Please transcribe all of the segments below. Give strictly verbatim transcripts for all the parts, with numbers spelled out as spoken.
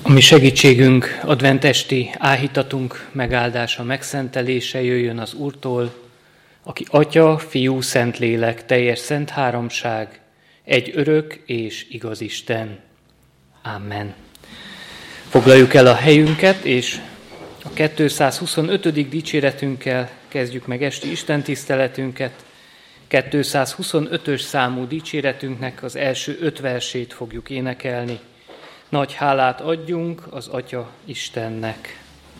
A mi segítségünk, adventesti áhítatunk megáldása, megszentelése jöjjön az Úrtól, aki Atya, Fiú, Szentlélek, teljes szent háromság, egy örök és igaz Isten. Amen. Foglaljuk el a helyünket, és a kétszázhuszonötödik dicséretünkkel kezdjük meg esti istentiszteletünket. kétszázhuszonötös számú dicséretünknek az első öt versét fogjuk énekelni. Nagy hálát adjunk az Atya Istennek.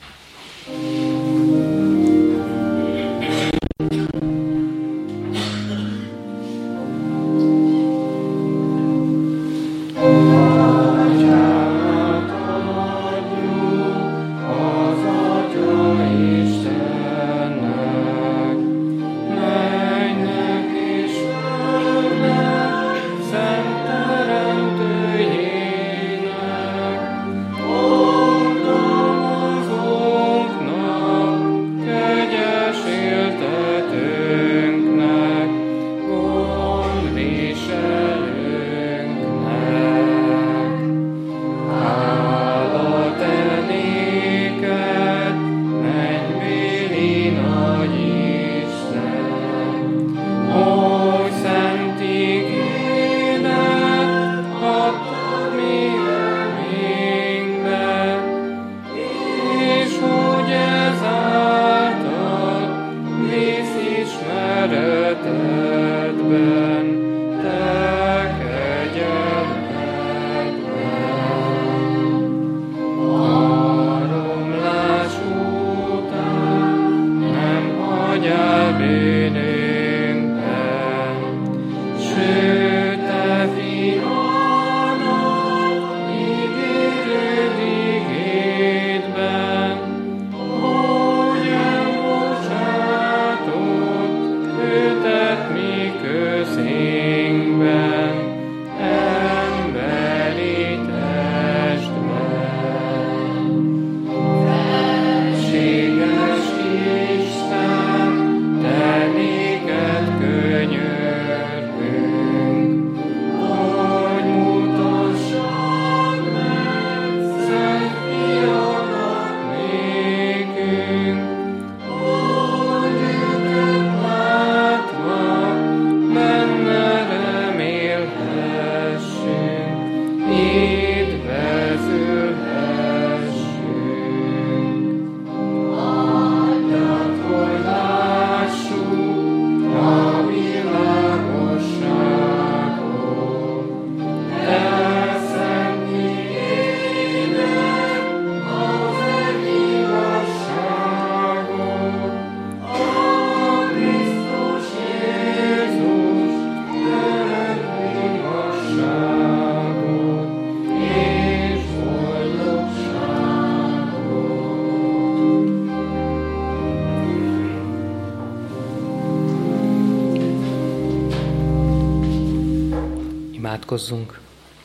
Imádkozzunk.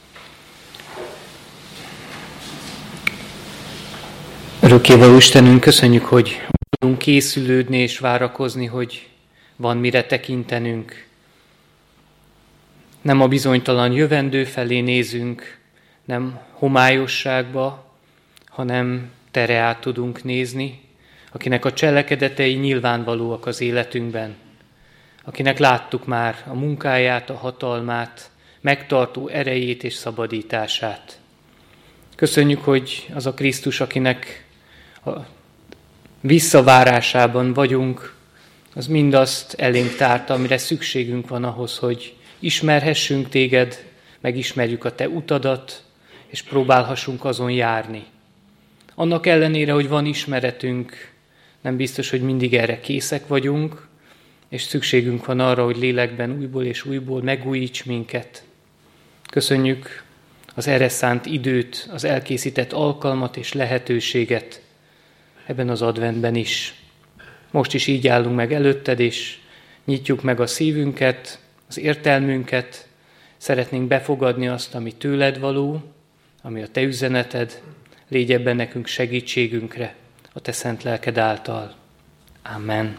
Örökkévaló Istenünk, köszönjük, hogy tudunk készülődni és várakozni, hogy van mire tekintenünk. Nem a bizonytalan jövendő felé nézünk, nem homályosságba, hanem Te reád tudunk nézni, akinek a cselekedetei nyilvánvalóak az életünkben, akinek láttuk már a munkáját, a hatalmát, megtartó erejét és szabadítását. Köszönjük, hogy az a Krisztus, akinek a visszavárásában vagyunk, az mindazt elénk tárta, amire szükségünk van ahhoz, hogy ismerhessünk Téged, megismerjük a Te utadat, és próbálhassunk azon járni. Annak ellenére, hogy van ismeretünk, nem biztos, hogy mindig erre készek vagyunk, és szükségünk van arra, hogy lélekben újból és újból megújíts minket. Köszönjük az erre szánt időt, az elkészített alkalmat és lehetőséget ebben az adventben is. Most is így állunk meg előtted, és nyitjuk meg a szívünket, az értelmünket. Szeretnénk befogadni azt, ami tőled való, ami a Te üzeneted, légy ebben nekünk segítségünkre, a Te szent lelked által. Amen.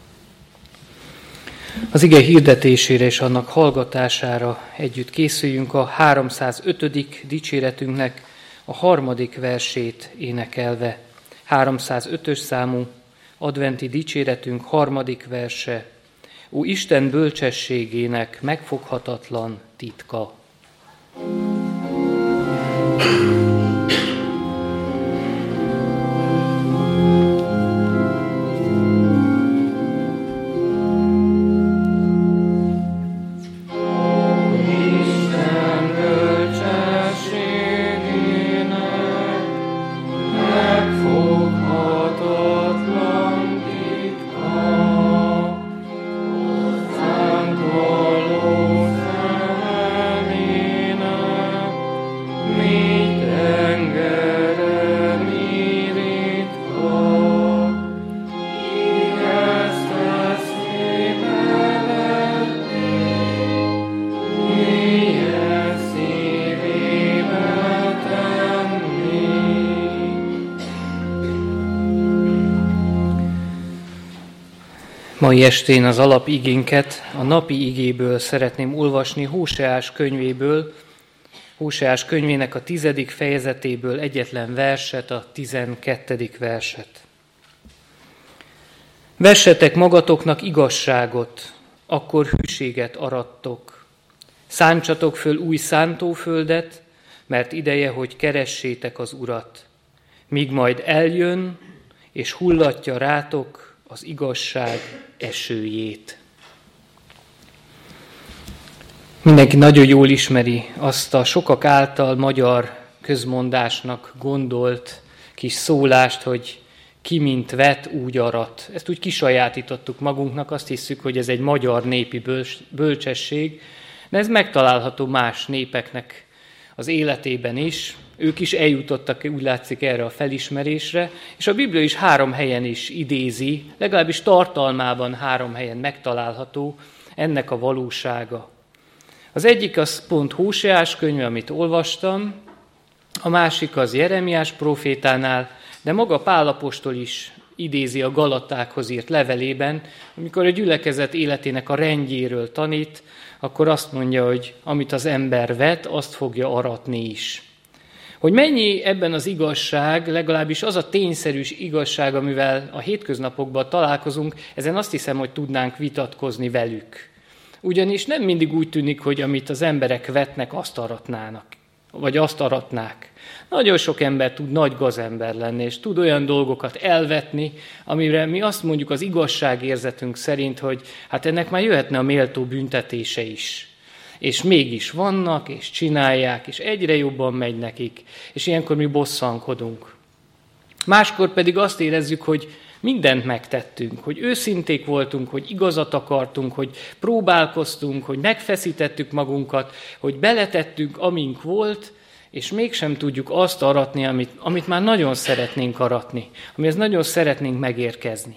Az ige hirdetésére és annak hallgatására együtt készüljünk a háromszázötödik dicséretünknek a harmadik versét énekelve. háromszázötös számú adventi dicséretünk harmadik verse. Ó, Isten bölcsességének megfoghatatlan titka. Mai estén az alapigénket a napi igéből szeretném olvasni, Hóseás könyvéből, Hóseás könyvének a tizedik fejezetéből egyetlen verset, a tizenkettedik verset. Vessetek magatoknak igazságot, akkor hűséget arattok. Szántsatok föl új szántóföldet, mert ideje, hogy keressétek az Urat. Míg majd eljön, és hullatja rátok az igazság esőjét. Mindenki nagyon jól ismeri azt a sokak által magyar közmondásnak gondolt kis szólást, hogy ki mint vet, úgy arat. Ezt úgy kisajátítottuk magunknak, azt hiszük, hogy ez egy magyar népi bölcsesség, de ez megtalálható más népeknek az életében is. Ők is eljutottak, úgy látszik, erre a felismerésre, és a Biblia is három helyen is idézi, legalábbis tartalmában három helyen megtalálható ennek a valósága. Az egyik az pont Hóseás könyve, amit olvastam, a másik az Jeremiás prófétánál, de maga Pál apostol is idézi a Galatákhoz írt levelében, amikor a gyülekezet életének a rendjéről tanít, akkor azt mondja, hogy amit az ember vet, azt fogja aratni is. Hogy mennyi ebben az igazság, legalábbis az a tényszerű igazság, amivel a hétköznapokban találkozunk, ezen azt hiszem, hogy tudnánk vitatkozni velük. Ugyanis nem mindig úgy tűnik, hogy amit az emberek vetnek, azt aratnának, vagy azt aratnák. Nagyon sok ember tud nagy gazember lenni, és tud olyan dolgokat elvetni, amire mi azt mondjuk az igazságérzetünk szerint, hogy hát ennek már jöhetne a méltó büntetése is. És mégis vannak, és csinálják, és egyre jobban megy nekik, és ilyenkor mi bosszankodunk. Máskor pedig azt érezzük, hogy mindent megtettünk, hogy őszinték voltunk, hogy igazat akartunk, hogy próbálkoztunk, hogy megfeszítettük magunkat, hogy beletettünk, amink volt, és mégsem tudjuk azt aratni, amit, amit már nagyon szeretnénk aratni, amihez nagyon szeretnénk megérkezni.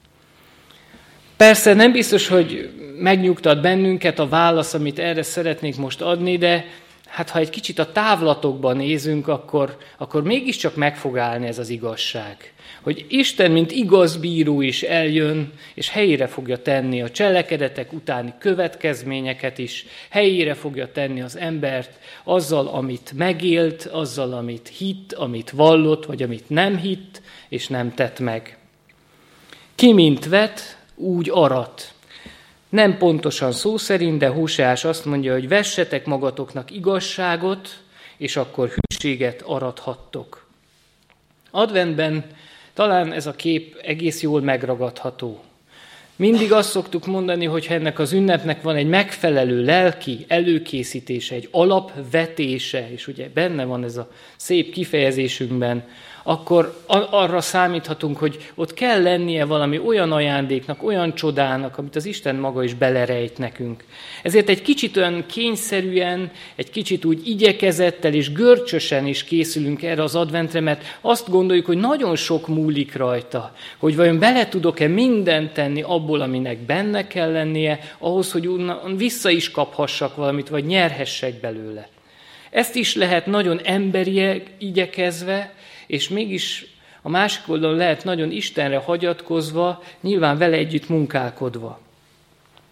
Persze nem biztos, hogy megnyugtat bennünket a válasz, amit erre szeretnék most adni, de hát ha egy kicsit a távlatokban nézünk, akkor, akkor mégiscsak meg fog állni ez az igazság. Hogy Isten, mint igaz bíró is eljön, és helyére fogja tenni a cselekedetek utáni következményeket is, helyére fogja tenni az embert azzal, amit megélt, azzal, amit hitt, amit vallott, vagy amit nem hitt, és nem tett meg. Ki mint vet, úgy arat. Nem pontosan szó szerint, de Hóseás azt mondja, hogy vessetek magatoknak igazságot, és akkor hűséget arathattok. Adventben talán ez a kép egész jól megragadható. Mindig azt szoktuk mondani, hogy ha ennek az ünnepnek van egy megfelelő lelki előkészítése, egy alapvetése, és ugye benne van ez a szép kifejezésünkben, akkor arra számíthatunk, hogy ott kell lennie valami olyan ajándéknak, olyan csodának, amit az Isten maga is belerejt nekünk. Ezért egy kicsit olyan kényszerűen, egy kicsit úgy igyekezettel és görcsösen is készülünk erre az adventre, mert azt gondoljuk, hogy nagyon sok múlik rajta, hogy vajon bele tudok-e mindent tenni abból, aminek benne kell lennie, ahhoz, hogy onnan vissza is kaphassak valamit, vagy nyerhessek belőle. Ezt is lehet nagyon emberileg igyekezve, és mégis a másik oldalon lehet nagyon Istenre hagyatkozva, nyilván vele együtt munkálkodva.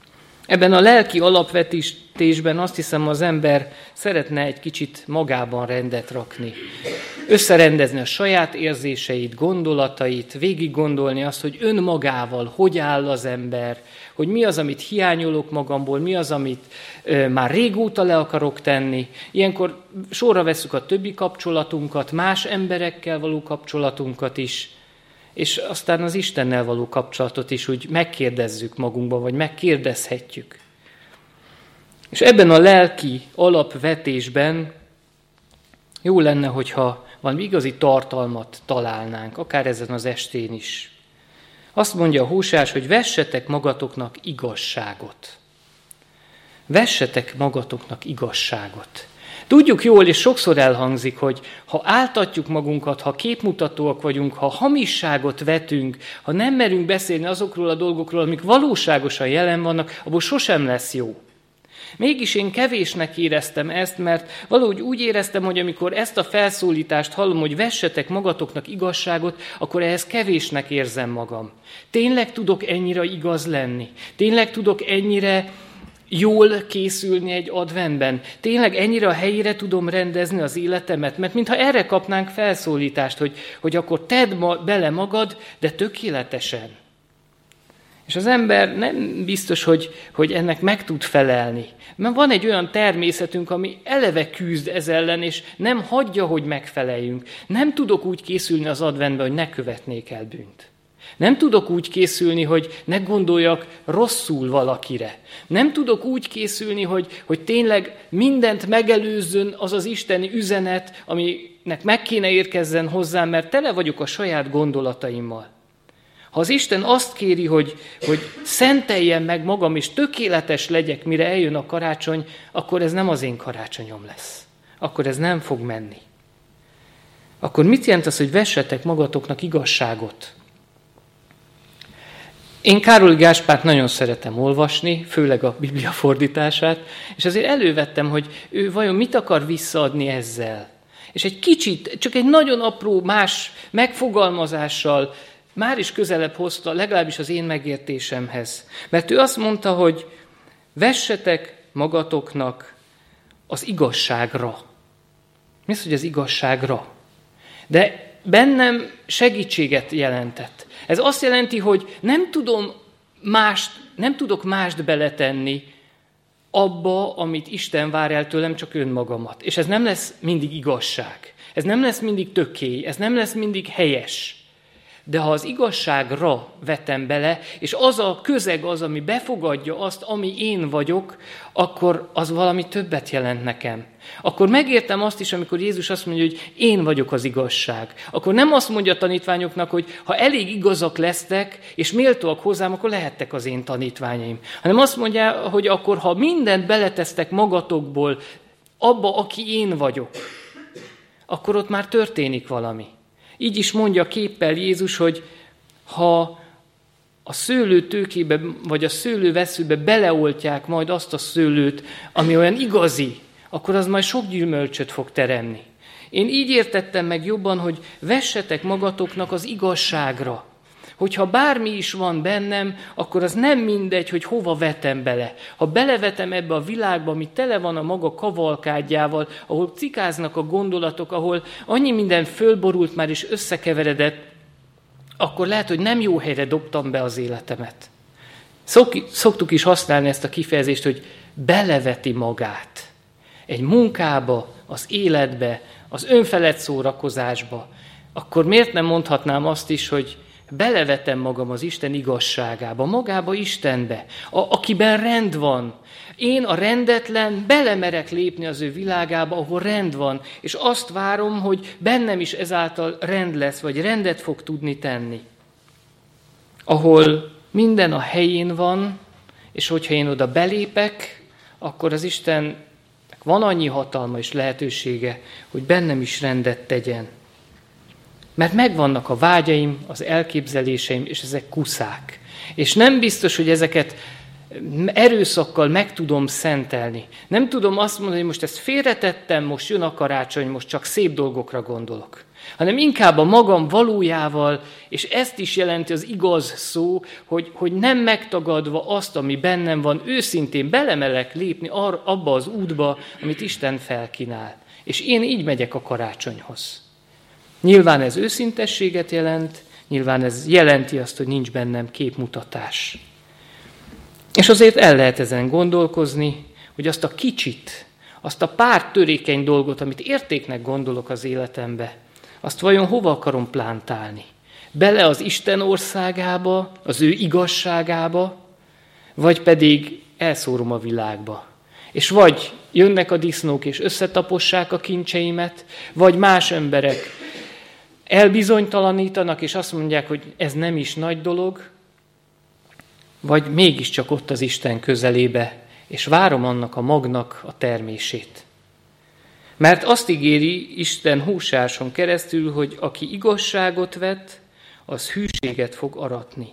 Ebben a lelki alapvetésben azt hiszem, az ember szeretne egy kicsit magában rendet rakni. Összerendezni a saját érzéseit, gondolatait, végig gondolni azt, hogy önmagával hogy áll az ember, hogy mi az, amit hiányolok magamból, mi az, amit ö, már régóta le akarok tenni. Ilyenkor sorra vesszük a többi kapcsolatunkat, más emberekkel való kapcsolatunkat is, és aztán az Istennel való kapcsolatot is úgy megkérdezzük magunkban, vagy megkérdezhetjük. És ebben a lelki alapvetésben jó lenne, hogyha valami igazi tartalmat találnánk, akár ezen az estén is. Azt mondja a Hóseás, hogy vessetek magatoknak igazságot. Vessetek magatoknak igazságot. Tudjuk jól, és sokszor elhangzik, hogy ha áltatjuk magunkat, ha képmutatóak vagyunk, ha hamisságot vetünk, ha nem merünk beszélni azokról a dolgokról, amik valóságosan jelen vannak, abból sosem lesz jó. Mégis én kevésnek éreztem ezt, mert valahogy úgy éreztem, hogy amikor ezt a felszólítást hallom, hogy vessetek magatoknak igazságot, akkor ehhez kevésnek érzem magam. Tényleg tudok ennyire igaz lenni? Tényleg tudok ennyire jól készülni egy adventben? Tényleg ennyire a helyére tudom rendezni az életemet? Mert mintha erre kapnánk felszólítást, hogy, hogy akkor tedd ma bele magad, de tökéletesen. És az ember nem biztos, hogy, hogy ennek meg tud felelni. Mert van egy olyan természetünk, ami eleve küzd ez ellen, és nem hagyja, hogy megfeleljünk. Nem tudok úgy készülni az adventbe, hogy ne követnék el bűnt. Nem tudok úgy készülni, hogy ne gondoljak rosszul valakire. Nem tudok úgy készülni, hogy, hogy tényleg mindent megelőzzön az az isteni üzenet, aminek meg kéne érkezzen hozzám, mert tele vagyok a saját gondolataimmal. Ha az Isten azt kéri, hogy, hogy szenteljem meg magam, és tökéletes legyek, mire eljön a karácsony, akkor ez nem az én karácsonyom lesz. Akkor ez nem fog menni. Akkor mit jelent az, hogy vessetek magatoknak igazságot? Én Károly Gáspárt nagyon szeretem olvasni, főleg a Biblia fordítását, és azért elővettem, hogy ő vajon mit akar visszaadni ezzel. És egy kicsit, csak egy nagyon apró más megfogalmazással már is közelebb hozta, legalábbis az én megértésemhez. Mert ő azt mondta, hogy vessetek magatoknak az igazságra. Mi az, hogy az igazságra? De bennem segítséget jelentett. Ez azt jelenti, hogy nem tudom mást, nem tudok mást beletenni abba, amit Isten vár el tőlem, csak önmagamat. És ez nem lesz mindig igazság. Ez nem lesz mindig tökély, ez nem lesz mindig helyes. De ha az igazságra vetem bele, és az a közeg az, ami befogadja azt, ami én vagyok, akkor az valami többet jelent nekem. Akkor megértem azt is, amikor Jézus azt mondja, hogy én vagyok az igazság. Akkor nem azt mondja a tanítványoknak, hogy ha elég igazak lesztek, és méltóak hozzám, akkor lehettek az én tanítványaim. Hanem azt mondja, hogy akkor ha mindent beletesztek magatokból abba, aki én vagyok, akkor ott már történik valami. Így is mondja képpel Jézus, hogy ha a szőlőtőkébe, vagy a szőlőveszőbe beleoltják majd azt a szőlőt, ami olyan igazi, akkor az majd sok gyümölcsöt fog teremni. Én így értettem meg jobban, hogy vessetek magatoknak az igazságra. Hogyha bármi is van bennem, akkor az nem mindegy, hogy hova vetem bele. Ha belevetem ebbe a világba, ami tele van a maga kavalkádjával, ahol cikáznak a gondolatok, ahol annyi minden fölborult már és összekeveredett, akkor lehet, hogy nem jó helyre dobtam be az életemet. Szok, szoktuk is használni ezt a kifejezést, hogy beleveti magát. Egy munkába, az életbe, az önfelett szórakozásba. Akkor miért nem mondhatnám azt is, hogy belevetem magam az Isten igazságába, magába Istenbe, a, akiben rend van. Én a rendetlen belemerek lépni az ő világába, ahol rend van, és azt várom, hogy bennem is ezáltal rend lesz, vagy rendet fog tudni tenni. Ahol minden a helyén van, és hogyha én oda belépek, akkor az Istennek van annyi hatalma és lehetősége, hogy bennem is rendet tegyen. Mert megvannak a vágyaim, az elképzeléseim, és ezek kuszák. És nem biztos, hogy ezeket erőszakkal meg tudom szentelni. Nem tudom azt mondani, hogy most ezt félretettem, most jön a karácsony, most csak szép dolgokra gondolok. hanem inkább a magam valójával, és ezt is jelenti az igaz szó, hogy, hogy nem megtagadva azt, ami bennem van, őszintén belemelek lépni arra, abba az útba, amit Isten felkínál. És én így megyek a karácsonyhoz. Nyilván ez őszintességet jelent, nyilván ez jelenti azt, hogy nincs bennem képmutatás. És azért el lehet ezen gondolkozni, hogy azt a kicsit, azt a pár törékeny dolgot, amit értéknek gondolok az életembe, azt vajon hova akarom plántálni? Bele az Isten országába, az ő igazságába, vagy pedig elszórom a világba. És vagy jönnek a disznók és összetapossák a kincseimet, vagy más emberek elbizonytalanítanak, és azt mondják, hogy ez nem is nagy dolog, vagy mégiscsak ott az Isten közelébe, és várom annak a magnak a termését. Mert azt ígéri Isten Hóseáson keresztül, hogy aki igazságot vet, az hűséget fog aratni.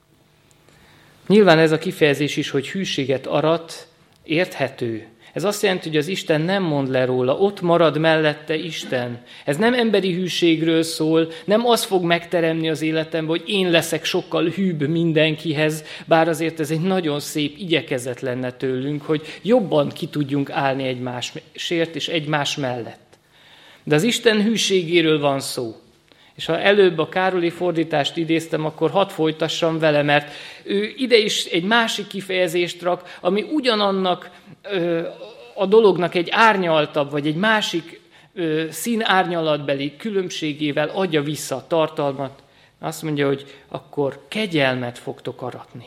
Nyilván ez a kifejezés is, hogy hűséget arat, érthető. Ez azt jelenti, hogy az Isten nem mond le róla, ott marad mellette Isten. Ez nem emberi hűségről szól, nem az fog megteremni az életembe, hogy én leszek sokkal hűbb mindenkihez, bár azért ez egy nagyon szép igyekezet lenne tőlünk, hogy jobban ki tudjunk állni egymásért és egymás mellett. De az Isten hűségéről van szó. És ha előbb a Károli fordítást idéztem, akkor hadd folytassam vele, mert ő ide is egy másik kifejezést rak, ami ugyanannak ö, a dolognak egy árnyaltabb, vagy egy másik ö, színárnyalatbeli különbségével adja vissza a tartalmat. Azt mondja, hogy akkor kegyelmet fogtok aratni.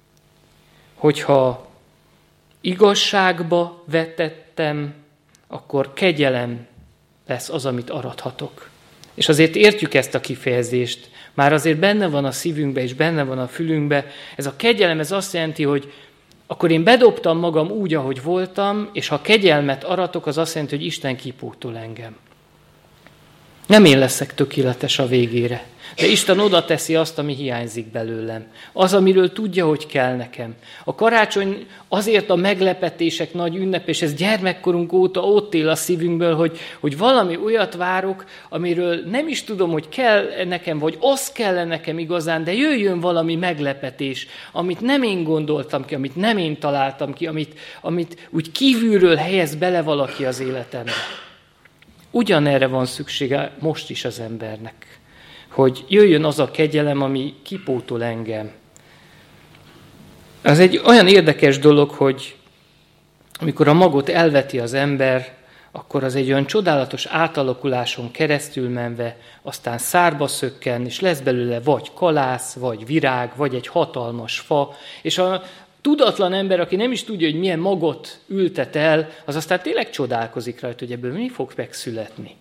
Hogyha igazságba vetettem, akkor kegyelem lesz az, amit arathatok. És azért értjük ezt a kifejezést, már azért benne van a szívünkbe és benne van a fülünkbe. Ez a kegyelem, ez azt jelenti, hogy akkor én bedobtam magam úgy, ahogy voltam, és ha kegyelmet aratok, az azt jelenti, hogy Isten kipótol engem. Nem én leszek tökéletes a végére, de Isten oda teszi azt, ami hiányzik belőlem. Az, amiről tudja, hogy kell nekem. A karácsony azért a meglepetések nagy ünnep, és ez gyermekkorunk óta ott él a szívünkből, hogy, hogy valami olyat várok, amiről nem is tudom, hogy kell nekem, vagy az kell nekem igazán, de jöjjön valami meglepetés, amit nem én gondoltam ki, amit nem én találtam ki, amit, amit úgy kívülről helyez bele valaki az életembe. Ugyanerre van szüksége most is az embernek, hogy jöjjön az a kegyelem, ami kipótol engem. Ez egy olyan érdekes dolog, hogy amikor a magot elveti az ember, akkor az egy olyan csodálatos átalakuláson keresztül menve, aztán szárba szökken, és lesz belőle vagy kalász, vagy virág, vagy egy hatalmas fa, és a tudatlan ember, aki nem is tudja, hogy milyen magot ültet el, az aztán tényleg csodálkozik rajta, hogy ebből mi fog megszületni.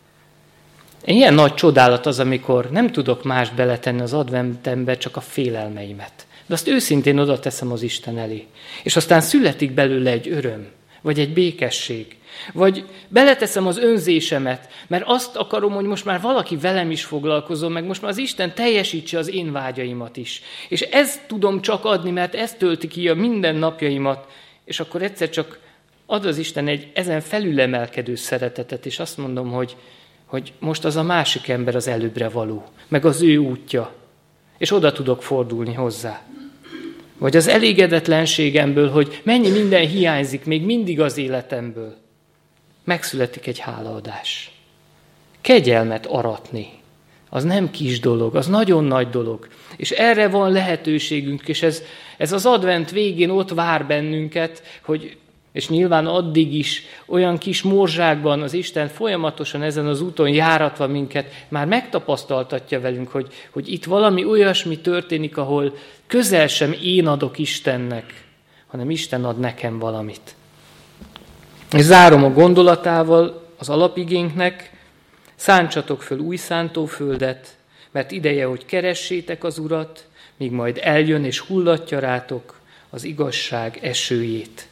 Ilyen nagy csodálat az, amikor nem tudok mást beletenni az adventembe, csak a félelmeimet. De azt őszintén oda teszem az Isten elé. És aztán születik belőle egy öröm, vagy egy békesség, vagy beleteszem az önzésemet, mert azt akarom, hogy most már valaki velem is foglalkozom, meg most már az Isten teljesítse az én vágyaimat is. És ezt tudom csak adni, mert ez tölti ki a minden napjaimat, és akkor egyszer csak ad az Isten egy ezen felülemelkedő szeretetet, és azt mondom, hogy, hogy most az a másik ember az előbbre való, meg az ő útja, és oda tudok fordulni hozzá. Vagy az elégedetlenségemből, hogy mennyi minden hiányzik még mindig az életemből. Megszületik egy hálaadás. Kegyelmet aratni, az nem kis dolog, az nagyon nagy dolog. És erre van lehetőségünk, és ez, ez az advent végén ott vár bennünket, hogy, és nyilván addig is olyan kis morzsákban az Isten folyamatosan ezen az úton járatva minket, már megtapasztaltatja velünk, hogy, hogy itt valami olyasmi történik, ahol közel sem én adok Istennek, hanem Isten ad nekem valamit. És zárom a gondolatával az alapigénknek, szántsatok föl új szántóföldet, mert ideje, hogy keressétek az Urat, míg majd eljön és hullatja rátok az igazság esőjét.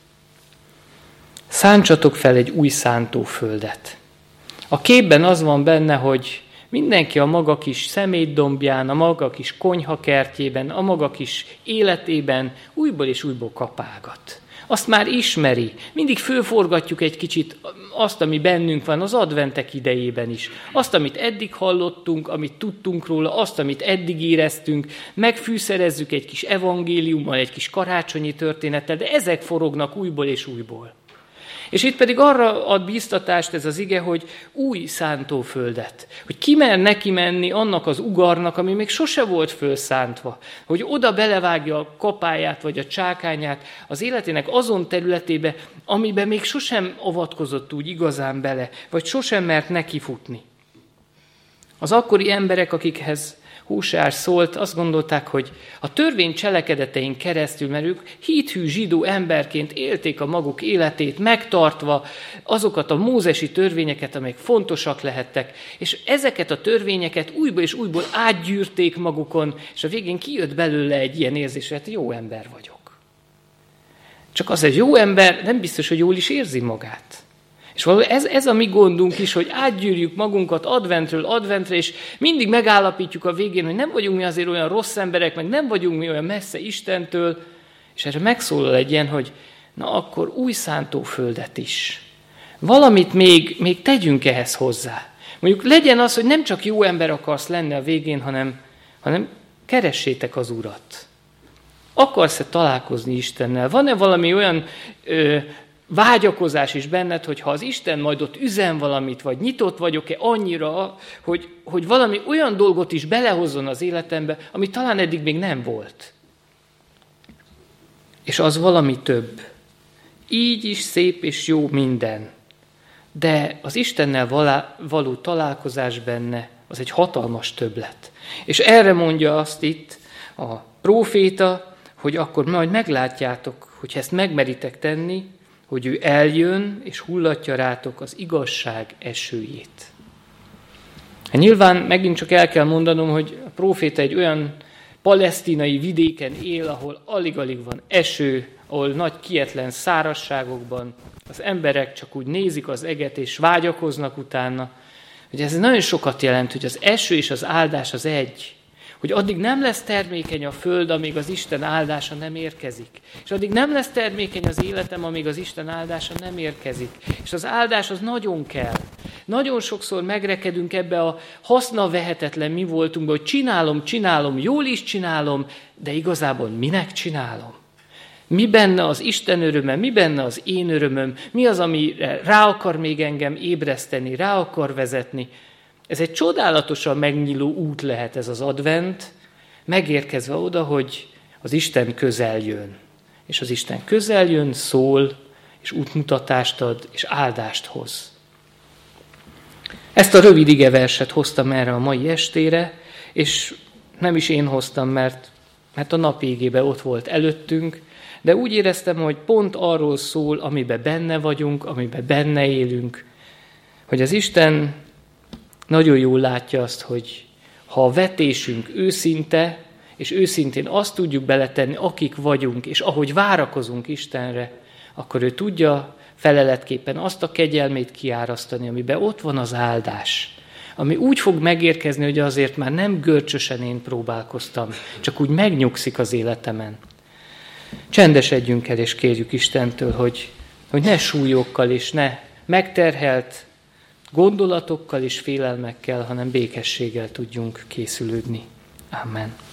Szántsatok fel egy új szántóföldet. A képben az van benne, hogy mindenki a maga kis szemétdombján, a maga kis konyhakertjében, a maga kis életében újból és újból kapálgat. Azt már ismeri. Mindig fölforgatjuk egy kicsit azt, ami bennünk van az adventek idejében is. Azt, amit eddig hallottunk, amit tudtunk róla, azt, amit eddig éreztünk, megfűszerezzük egy kis evangéliummal, egy kis karácsonyi történettel, de ezek forognak újból és újból. És itt pedig arra ad bíztatást ez az ige, hogy új szántóföldet. Hogy ki mer neki menni annak az ugarnak, ami még sose volt fölszántva. Hogy oda belevágja a kapáját vagy a csákányát az életének azon területébe, amiben még sosem avatkozott úgy igazán bele, vagy sosem mert nekifutni. Az akkori emberek, akikhez Hóseás szólt, azt gondolták, hogy a törvény cselekedetein keresztül, mert ők hithű zsidó emberként élték a maguk életét, megtartva azokat a mózesi törvényeket, amelyek fontosak lehettek, és ezeket a törvényeket újból és újból átgyűrték magukon, és a végén kijött belőle egy ilyen érzés, hogy jó ember vagyok. Csak az egy jó ember nem biztos, hogy jól is érzi magát. És valóban ez, ez a mi gondunk is, hogy átgyűrjük magunkat adventről adventre, és mindig megállapítjuk a végén, hogy nem vagyunk mi azért olyan rossz emberek, meg nem vagyunk mi olyan messze Istentől, és erre megszólal egy ilyen, hogy na akkor új szántóföldet is. Valamit még, még tegyünk ehhez hozzá. Mondjuk legyen az, hogy nem csak jó ember akarsz lenni a végén, hanem, hanem keressétek az Urat. Akarsz-e találkozni Istennel? Van-e valami olyan ö, vágyakozás is benned, hogy ha az Isten majd ott üzen valamit, vagy nyitott vagyok-e annyira, hogy, hogy valami olyan dolgot is belehozzon az életembe, ami talán eddig még nem volt. És az valami több. Így is szép és jó minden. De az Istennel való találkozás benne, az egy hatalmas többlet. És erre mondja azt itt a próféta, hogy akkor majd meglátjátok, hogy ezt megmeritek tenni, hogy ő eljön és hullatja rátok az igazság esőjét. Hát nyilván megint csak el kell mondanom, hogy a próféta egy olyan palesztinai vidéken él, ahol alig-alig van eső, ahol nagy kietlen szárazságokban az emberek csak úgy nézik az eget és vágyakoznak utána. Hogy ez nagyon sokat jelent, hogy az eső és az áldás az egy. Hogy addig nem lesz termékeny a föld, amíg az Isten áldása nem érkezik. És addig nem lesz termékeny az életem, amíg az Isten áldása nem érkezik. És az áldás az nagyon kell. Nagyon sokszor megrekedünk ebbe a hasznavehetetlen mi voltunkba, hogy csinálom, csinálom, jól is csinálom, de igazából minek csinálom? Mi benne az Isten öröme, mi benne az én örömöm, mi az, ami rá akar még engem ébreszteni, rá akar vezetni. Ez egy csodálatosan megnyíló út lehet ez az advent, megérkezve oda, hogy az Isten közel jön. És az Isten közel jön, szól, és útmutatást ad, és áldást hoz. Ezt a rövid igeverset hoztam erre a mai estére, és nem is én hoztam, mert, mert a napi igébe ott volt előttünk, de úgy éreztem, hogy pont arról szól, amiben benne vagyunk, amiben benne élünk, hogy az Isten nagyon jól látja azt, hogy ha a vetésünk őszinte, és őszintén azt tudjuk beletenni, akik vagyunk, és ahogy várakozunk Istenre, akkor ő tudja feleletképpen azt a kegyelmét kiárasztani, amiben ott van az áldás, ami úgy fog megérkezni, hogy azért már nem görcsösen én próbálkoztam, csak úgy megnyugszik az életemen. Csendesedjünk el, és kérjük Istentől, hogy, hogy ne súlyokkal és ne megterhelt gondolatokkal és félelmekkel, hanem békességgel tudjunk készülődni. Amen.